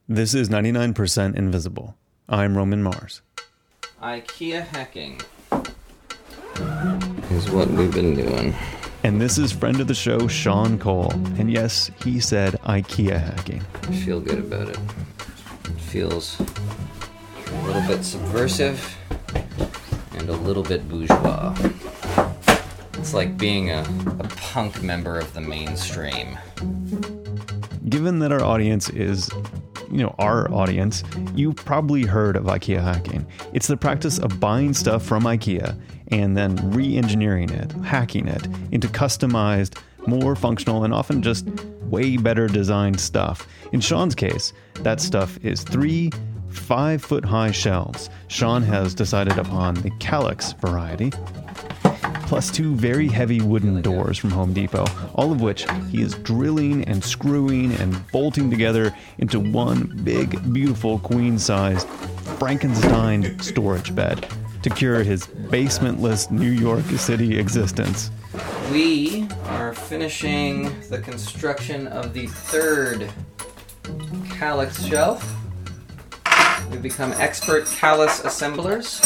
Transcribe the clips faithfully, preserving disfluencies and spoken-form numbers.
This is ninety-nine percent Invisible. I'm Roman Mars. IKEA hacking is what we've been doing. And this is friend of the show, Sean Cole. And yes, he said IKEA hacking. I feel good about it. It feels a little bit subversive and a little bit bourgeois. It's like being a, a punk member of the mainstream. Given that our audience is, you know, our audience, you've probably heard of IKEA hacking. It's the practice of buying stuff from IKEA and then re-engineering it, hacking it into customized, more functional, and often just way better designed stuff. In Sean's case, that stuff is three five-foot-high shelves. Sean has decided upon the Kallax variety, plus two very heavy wooden doors from Home Depot, all of which he is drilling and screwing and bolting together into one big, beautiful, queen-sized Frankenstein storage bed to cure his basementless New York City existence. We are finishing the construction of the third Kallax shelf. We've become expert Kallax assemblers.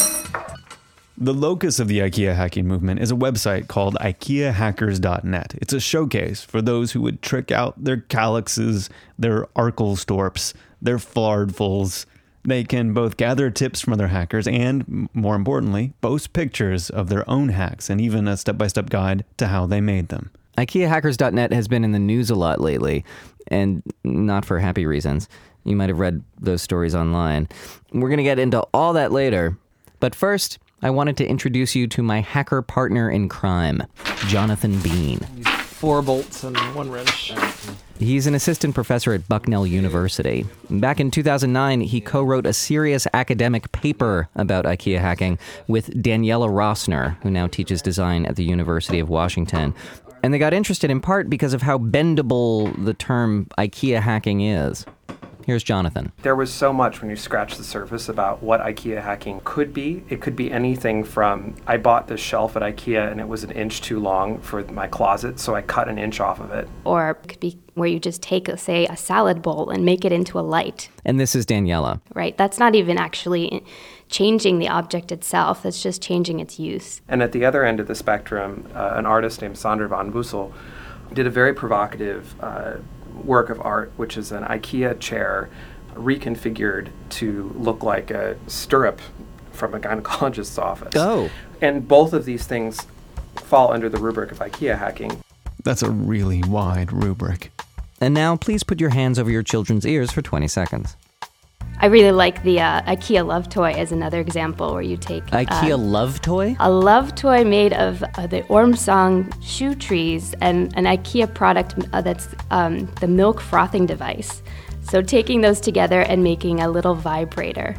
The locus of the IKEA hacking movement is a website called ikea hackers dot net. It's a showcase for those who would trick out their Kallaxes, their Arkelstorps, their Flardfuls. They can both gather tips from other hackers and, more importantly, post pictures of their own hacks and even a step-by-step guide to how they made them. ikea hackers dot net has been in the news a lot lately, and not for happy reasons. You might have read those stories online. We're going to get into all that later, but first, I wanted to introduce you to my hacker partner in crime, Jonathan Bean. Four bolts and one wrench. He's an assistant professor at Bucknell University. Back in two thousand nine, he co-wrote a serious academic paper about IKEA hacking with Daniela Rossner, who now teaches design at the University of Washington. And they got interested in part because of how bendable the term IKEA hacking is. Here's Jonathan. There was so much when you scratch the surface about what IKEA hacking could be. It could be anything from, I bought this shelf at IKEA and it was an inch too long for my closet, so I cut an inch off of it. Or it could be where you just take, say, a salad bowl and make it into a light. And this is Daniela. Right. That's not even actually changing the object itself. That's just changing its use. And at the other end of the spectrum, uh, an artist named Sander van Bussel did a very provocative uh, work of art, which is an IKEA chair reconfigured to look like a stirrup from a gynecologist's office. Oh. And both of these things fall under the rubric of IKEA hacking. That's a really wide rubric. And now, please put your hands over your children's ears for twenty seconds. I really like the uh, IKEA Love Toy as another example where you take... IKEA uh, Love Toy? A love toy made of uh, the Ormsong shoe trees and an IKEA product uh, that's um, the milk frothing device. So taking those together and making a little vibrator.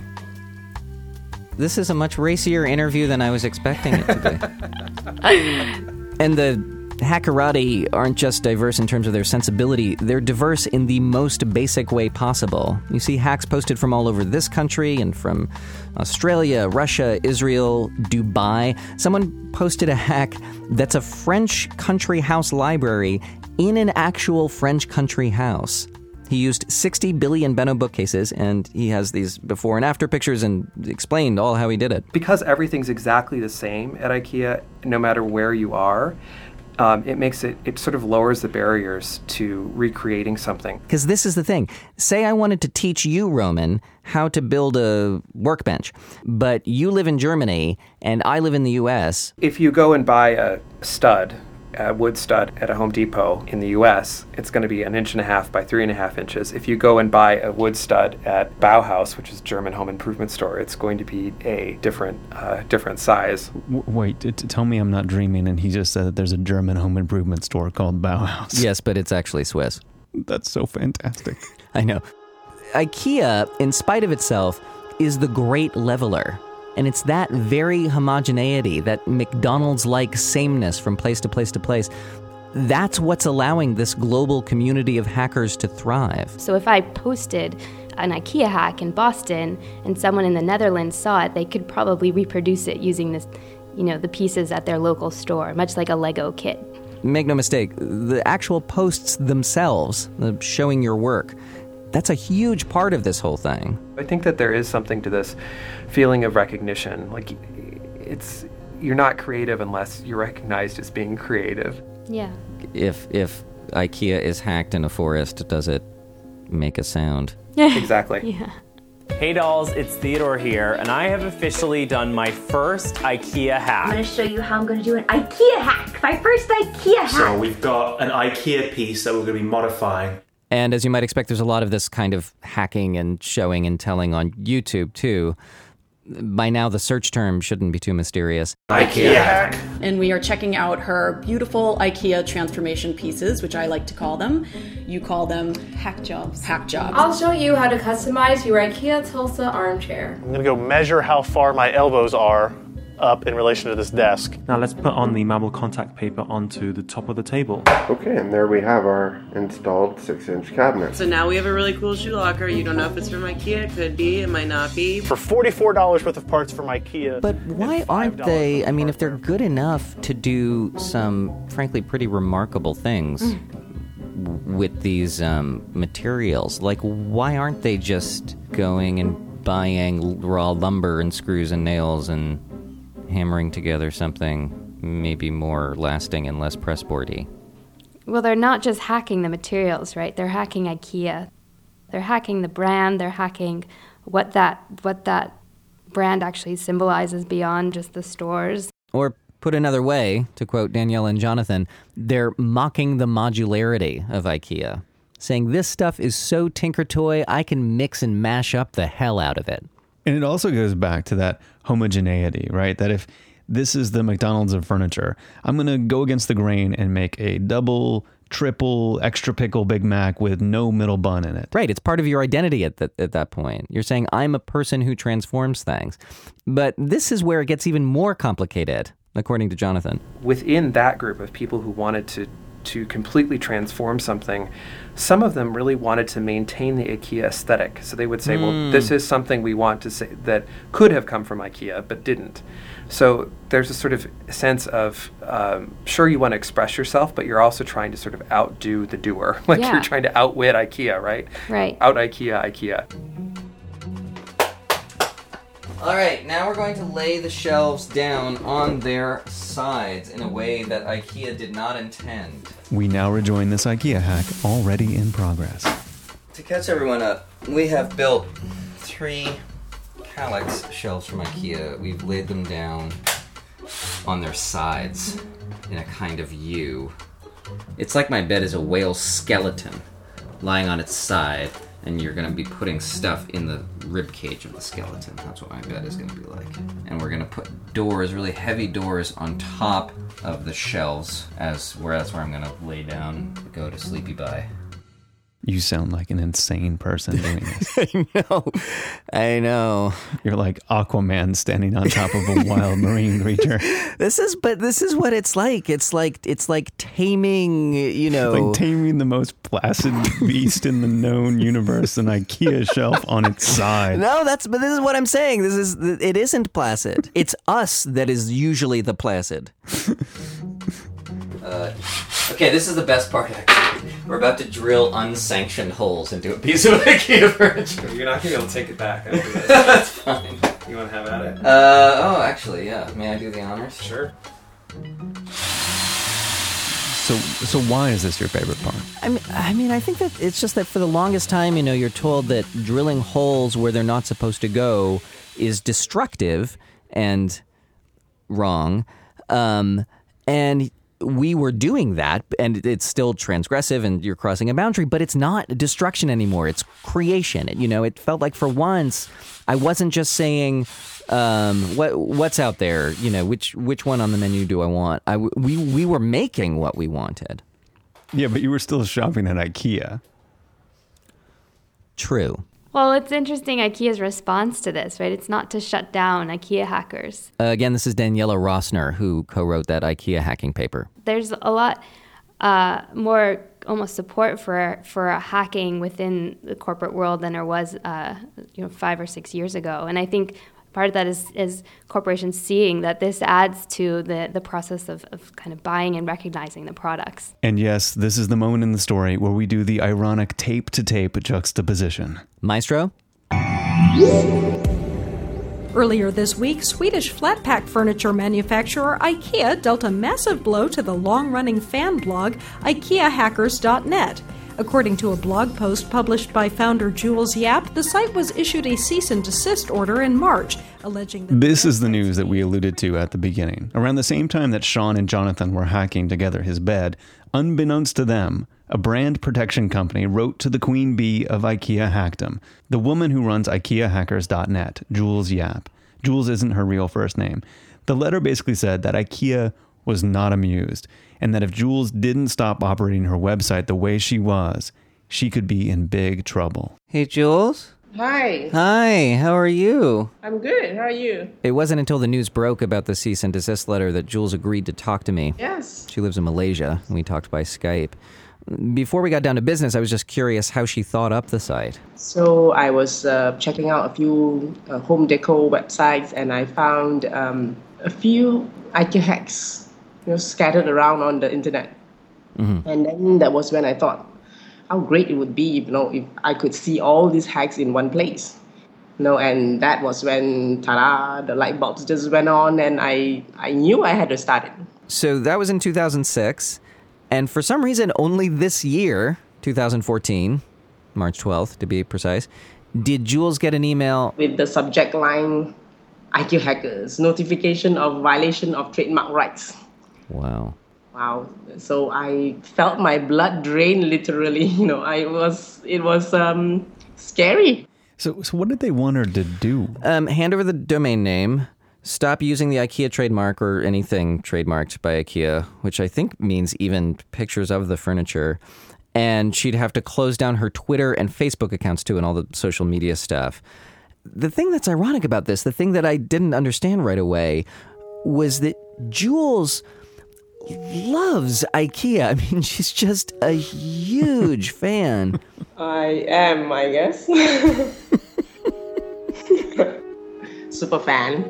This is a much racier interview than I was expecting it to be. And the hackerati aren't just diverse in terms of their sensibility, they're diverse in the most basic way possible. You see hacks posted from all over this country and from Australia, Russia, Israel, Dubai. Someone posted a hack that's a French country house library in an actual French country house. He used sixty billion Benno bookcases, and he has these before and after pictures and explained all how he did it. Because everything's exactly the same at IKEA, no matter where you are, Um, it makes it, it sort of lowers the barriers to recreating something. Because this is the thing. Say I wanted to teach you, Roman, how to build a workbench, but you live in Germany and I live in the U S. If you go and buy a stud, a wood stud at a Home Depot in the U S, it's going to be an inch and a half by three and a half inches. If you go and buy a wood stud at Bauhaus, which is a German home improvement store, it's going to be a different uh, different size. W- wait, t- t- tell me I'm not dreaming, and he just said that there's a German home improvement store called Bauhaus. Yes, but it's actually Swiss. That's so fantastic. I know. IKEA, in spite of itself, is the great leveler. And it's that very homogeneity, that McDonald's-like sameness from place to place to place, that's what's allowing this global community of hackers to thrive. So if I posted an IKEA hack in Boston and someone in the Netherlands saw it, they could probably reproduce it using this, you know, the pieces at their local store, much like a Lego kit. Make no mistake, the actual posts themselves, the showing your work, That's a huge part of this whole thing. I think that there is something to this feeling of recognition. Like, it's you're not creative unless you're recognized as being creative. Yeah. If if IKEA is hacked in a forest, does it make a sound? Exactly. Yeah. Hey dolls, it's Theodore here, and I have officially done my first IKEA hack. I'm going to show you how I'm going to do an IKEA hack. My first IKEA hack. So we've got an IKEA piece that we're going to be modifying. And as you might expect, there's a lot of this kind of hacking and showing and telling on YouTube, too. By now, the search term shouldn't be too mysterious. IKEA hack. And we are checking out her beautiful IKEA transformation pieces, which I like to call them. You call them hack jobs. Hack jobs. I'll show you how to customize your IKEA Tulsa armchair. I'm gonna go measure how far my elbows are up in relation to this desk. Now let's put on the marble contact paper onto the top of the table. Okay, and there we have our installed six-inch cabinet. So now we have a really cool shoe locker. You don't know if it's from IKEA. It could be. It might not be. For forty-four dollars worth of parts from IKEA. But why aren't they, I mean, if they're good enough to do some, frankly, pretty remarkable things mm. with these um, materials, like, why aren't they just going and buying raw lumber and screws and nails and hammering together something maybe more lasting and less pressboardy? Well, they're not just hacking the materials, right? They're hacking IKEA. They're hacking the brand. They're hacking what that what that brand actually symbolizes beyond just the stores. Or put another way, to quote Danielle and Jonathan, they're mocking the modularity of IKEA, saying this stuff is so Tinker Toy, I can mix and mash up the hell out of it. And it also goes back to that homogeneity, right? That if this is the McDonald's of furniture, I'm going to go against the grain and make a double, triple, extra pickle Big Mac with no middle bun in it. Right. It's part of your identity at, the, at that point. You're saying, I'm a person who transforms things. But this is where it gets even more complicated, according to Jonathan. Within that group of people who wanted to to completely transform something, some of them really wanted to maintain the IKEA aesthetic. So they would say, mm. well, this is something we want to say that could have come from IKEA, but didn't. So there's a sort of sense of, um, sure, you want to express yourself, but you're also trying to sort of outdo the doer. Like yeah. you're trying to outwit IKEA, right? Right. Out IKEA, IKEA. All right, now we're going to lay the shelves down on their sides in a way that IKEA did not intend. We now rejoin this IKEA hack already in progress. To catch everyone up, we have built three Kallax shelves from IKEA. We've laid them down on their sides in a kind of U. It's like my bed is a whale skeleton lying on its side, and you're going to be putting stuff in the rib cage of the skeleton. That's what my bed is going to be like. And we're going to put doors, really heavy doors, on top of the shelves, as where that's where I'm going to lay down, go to sleepy bye. You sound like an insane person doing this. I know. I know. You're like Aquaman standing on top of a wild marine creature. This is, but this is what it's like. It's like, it's like taming, you know. Like taming the most placid beast in the known universe, an IKEA shelf on its side. No, that's, but this is what I'm saying. This is, it isn't placid. It's us that is usually the placid. Uh, okay, this is the best part, actually. We're about to drill unsanctioned holes into a piece of IKEA furniture. You're not going to be able to take it back after this. That's fine. You want to have at it? Uh, oh, actually, yeah. May I do the honors? Sure. So, so why is this your favorite part? I mean, I mean, I think that it's just that for the longest time, you know, you're told that drilling holes where they're not supposed to go is destructive and wrong. Um, and we were doing that, and it's still transgressive, and you're crossing a boundary, but it's not destruction anymore. It's creation. It, you know, it felt like for once I wasn't just saying, um, what what's out there. You know, which which one on the menu do I want? I we we were making what we wanted. Yeah, but you were still shopping at IKEA. True. Well, it's interesting IKEA's response to this, right? It's not to shut down IKEA hackers. Uh, again, this is Daniela Rossner, who co-wrote that IKEA hacking paper. There's a lot uh, more almost support for for hacking within the corporate world than there was, uh, you know, five or six years ago. And I think part of that is, is corporations seeing that this adds to the, the process of, of kind of buying and recognizing the products. And yes, this is the moment in the story where we do the ironic tape-to-tape juxtaposition. Maestro? Earlier this week, Swedish flat-pack furniture manufacturer IKEA dealt a massive blow to the long-running fan blog IKEA Hackers dot net. According to a blog post published by founder Jules Yap, the site was issued a cease and desist order in March, alleging that... This is the news that we alluded to at the beginning. Around the same time that Sean and Jonathan were hacking together his bed, unbeknownst to them, a brand protection company wrote to the queen bee of IKEA hackdom, the woman who runs IKEA Hackers dot net, Jules Yap. Jules isn't her real first name. The letter basically said that IKEA was not amused, and that if Jules didn't stop operating her website the way she was, she could be in big trouble. Hey, Jules? Hi. Hi, how are you? I'm good. How are you? It wasn't until the news broke about the cease and desist letter that Jules agreed to talk to me. Yes. She lives in Malaysia, and we talked by Skype. Before we got down to business, I was just curious how she thought up the site. So I was uh, checking out a few uh, home decor websites, and I found um, a few IKEA hacks, you know, scattered around on the internet. Mm-hmm. And then that was when I thought how great it would be, you know, if I could see all these hacks in one place. You know, and that was when, ta-da, the light bulbs just went on, and I, I knew I had to start it. So that was in two thousand six, and for some reason, only this year, two thousand fourteen, March twelfth to be precise, did Jules get an email with the subject line, IKEA hackers, notification of violation of trademark rights. Wow. Wow. So I felt my blood drain, literally. You know, I was, it was um, scary. So, so what did they want her to do? Um, hand over the domain name, stop using the IKEA trademark or anything trademarked by IKEA, which I think means even pictures of the furniture. And she'd have to close down her Twitter and Facebook accounts too, and all the social media stuff. The thing that's ironic about this, the thing that I didn't understand right away, was that Jules loves IKEA. I mean, she's just a huge fan. I am, I guess. Super fan.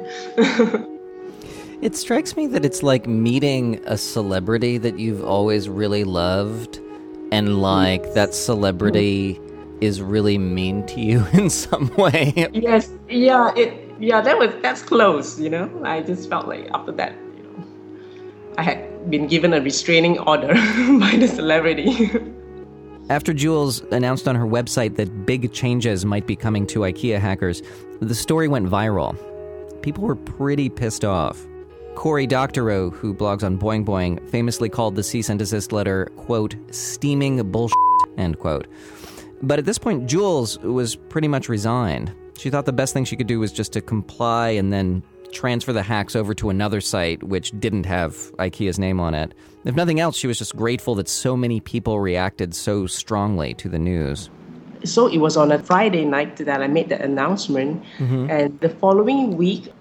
It strikes me that it's like meeting a celebrity that you've always really loved, and like that celebrity is really mean to you in some way. Yes, yeah, it, yeah, that was, that's close, you know. I just felt like after that, you know, I had been given a restraining order by the celebrity. After Jules announced on her website that big changes might be coming to IKEA hackers, the story went viral. People were pretty pissed off. Cory Doctorow, who blogs on Boing Boing, famously called the cease and desist letter, quote, steaming bullshit, end quote. But at this point, Jules was pretty much resigned. She thought the best thing she could do was just to comply and then transfer the hacks over to another site which didn't have IKEA's name on it. If nothing else, she was just grateful that so many people reacted so strongly to the news. So it was on a Friday night that I made the announcement, mm-hmm. and the following week,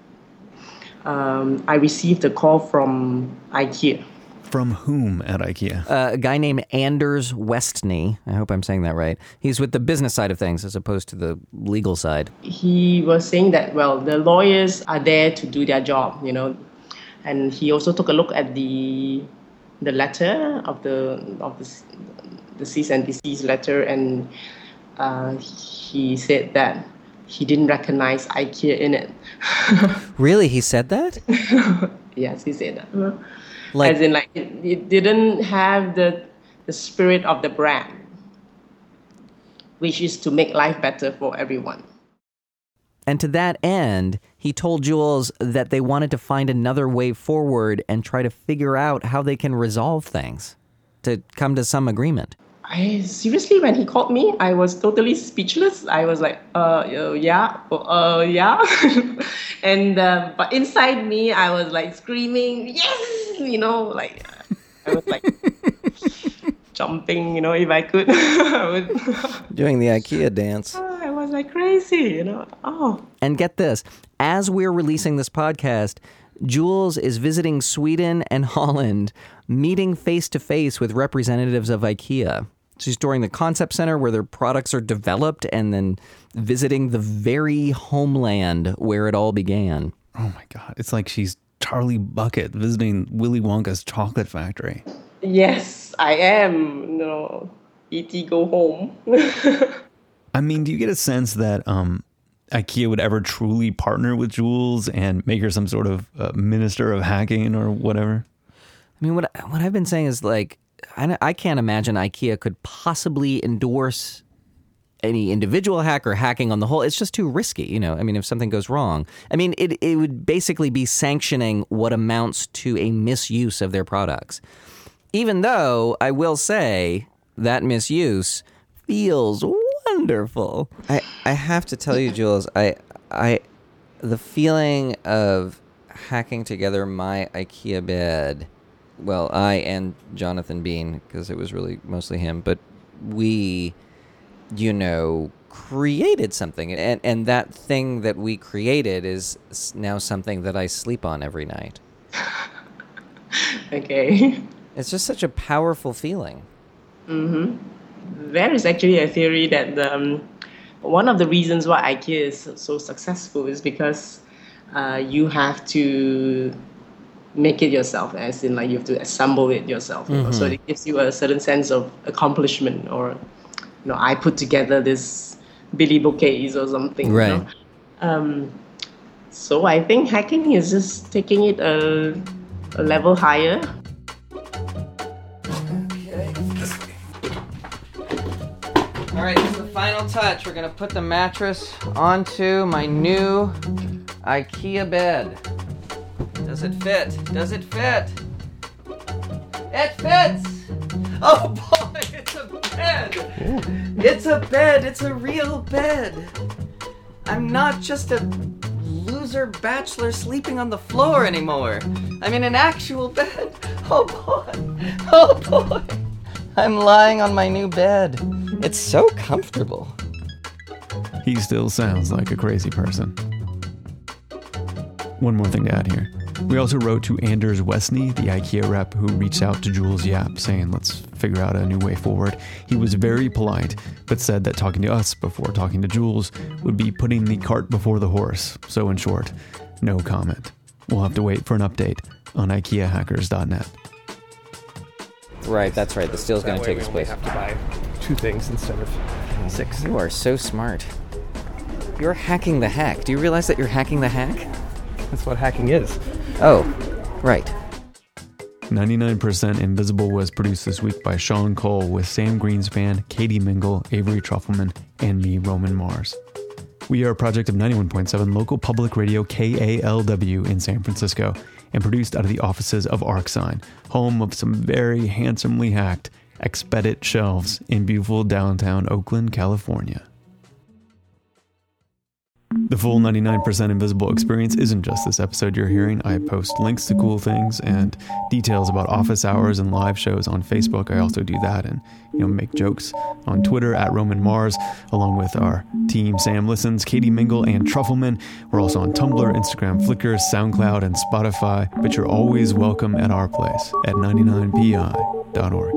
um, I received a call from IKEA. From whom at IKEA? Uh, a guy named Anders Westney. I hope I'm saying that right. He's with the business side of things as opposed to the legal side. He was saying that, well, the lawyers are there to do their job, you know. And he also took a look at the the letter of the of the, the cease and desist letter, and uh, he said that he didn't recognize IKEA in it. Really? He said that? Yes, he said that. Like, As in, like, it, it didn't have the the spirit of the brand, which is to make life better for everyone. And to that end, he told Jules that they wanted to find another way forward and try to figure out how they can resolve things, to come to some agreement. I seriously, when he called me, I was totally speechless. I was like, uh, uh yeah, uh, yeah. and, uh, but inside me, I was like screaming, yes, you know, like, I was like jumping, you know, if I could. I would doing the IKEA dance. I was like crazy, you know, oh. And get this, as we're releasing this podcast, Jules is visiting Sweden and Holland, meeting face-to-face with representatives of IKEA She's touring the concept center where their products are developed and then visiting the very homeland where it all began. Oh my God. It's like she's Charlie Bucket visiting Willy Wonka's chocolate factory. Yes, I am. No, E T go home. I mean, do you get a sense that um, IKEA would ever truly partner with Jules and make her some sort of uh, minister of hacking or whatever? I mean, what what I've been saying is like, I, I can't imagine IKEA could possibly endorse any individual hack or hacking on the whole. It's just too risky, you know. I mean, if something goes wrong, I mean, it it would basically be sanctioning what amounts to a misuse of their products. Even though I will say that misuse feels wonderful. I, I have to tell you, Jules, I I the feeling of hacking together my IKEA bed. Well, I and Jonathan Bean, because it was really mostly him, but we, you know, created something. And, and that thing that we created is now something that I sleep on every night. Okay. It's just such a powerful feeling. Mm-hmm. There is actually a theory that the, um, one of the reasons why IKEA is so successful is because uh, you have to make it yourself, as in like you have to assemble it yourself. You know? Mm-hmm. So it gives you a certain sense of accomplishment, or, you know, I put together this Billy bookcase or something. Right. You know? Um, so I think hacking is just taking it a, a level higher. All right, this is the final touch. We're going to put the mattress onto my new IKEA bed. Does it fit? Does it fit? It fits! Oh boy, it's a bed! Ooh. It's a bed! It's a real bed! I'm not just a loser bachelor sleeping on the floor anymore. I'm in an actual bed. Oh boy! Oh boy! I'm lying on my new bed. It's so comfortable. He still sounds like a crazy person. One more thing to add here. We also wrote to Anders Westney, the IKEA rep, who reached out to Jules Yap, saying, let's figure out a new way forward. He was very polite, but said that talking to us before talking to Jules would be putting the cart before the horse. So in short, no comment. We'll have to wait for an update on IKEA hackers dot net. Right, that's right. The steel's going to take its place. We have to buy two things instead of six. You are so smart. You're hacking the hack. Do you realize that you're hacking the hack? That's what hacking is. Oh, right. ninety-nine percent Invisible was produced this week by Sean Cole with Sam Greenspan, Katie Mingle, Avery Trufelman, and me, Roman Mars. We are a project of ninety-one point seven local public radio K A L W in San Francisco and produced out of the offices of ArcSign, home of some very handsomely hacked Expedit shelves in beautiful downtown Oakland, California. The full ninety-nine percent Invisible experience isn't just this episode you're hearing. I post links to cool things and details about office hours and live shows on Facebook. I also do that and, you know, make jokes on Twitter at Roman Mars, along with our team Sam Listens, Katie Mingle, and Trufelman. We're also on Tumblr, Instagram, Flickr, SoundCloud, and Spotify. But you're always welcome at our place at ninety-nine P I dot org.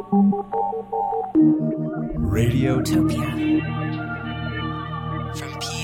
Radiotopia. From P